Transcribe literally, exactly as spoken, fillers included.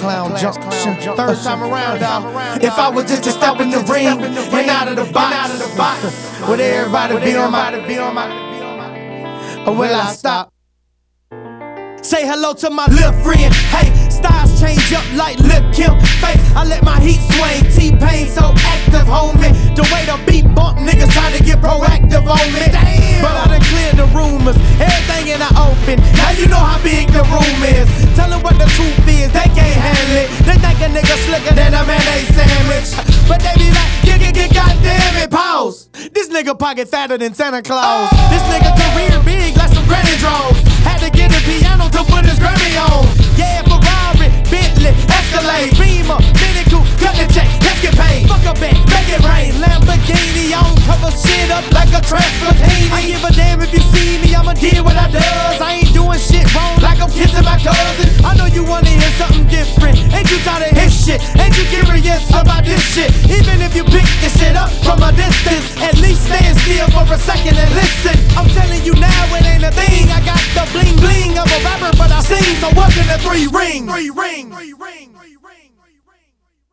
clown junction. Third time around, dawg. If I was just to step in the ring and out of the box, would everybody be on my, or will I stop? Say hello to my little friend. Hey, styles change up like Lil' Kim face. I let my heat swing. T-Pain so active, homie. The way the beat bump, niggas trying to get proactive on me. Damn. But I done cleared the rumors, everything in the open. Now you know how big the room is. Tell them what the truth is, they can't handle it. They think a nigga slicker than a mayonnaise sandwich. But they be like, get, get, get, goddamn it, pause. This nigga pocket fatter than Santa Claus. This nigga career big like some granny draws. Had to get a piano to put his Grammy on. Yeah, Ferrari, Bentley, Escalade, Beamer, Mini Coupe, cut the check, let's get paid. Fuck a bet, make it rain. Lamborghini on, cover shit up like a transfer-painting. I give a damn if you see me, I'ma deal what I does. I ain't doing shit wrong like I'm kissing my cousin. I know you wanna hear something different. Ain't you tired of his shit? Ain't you curious about this shit? Even if you pick this shit up from a distance, at least stand still for a second and listen. I'm telling you now, it ain't a thing. I got the bling bling of a rapper, but I sing, so welcome to Three Rings. Three Rings.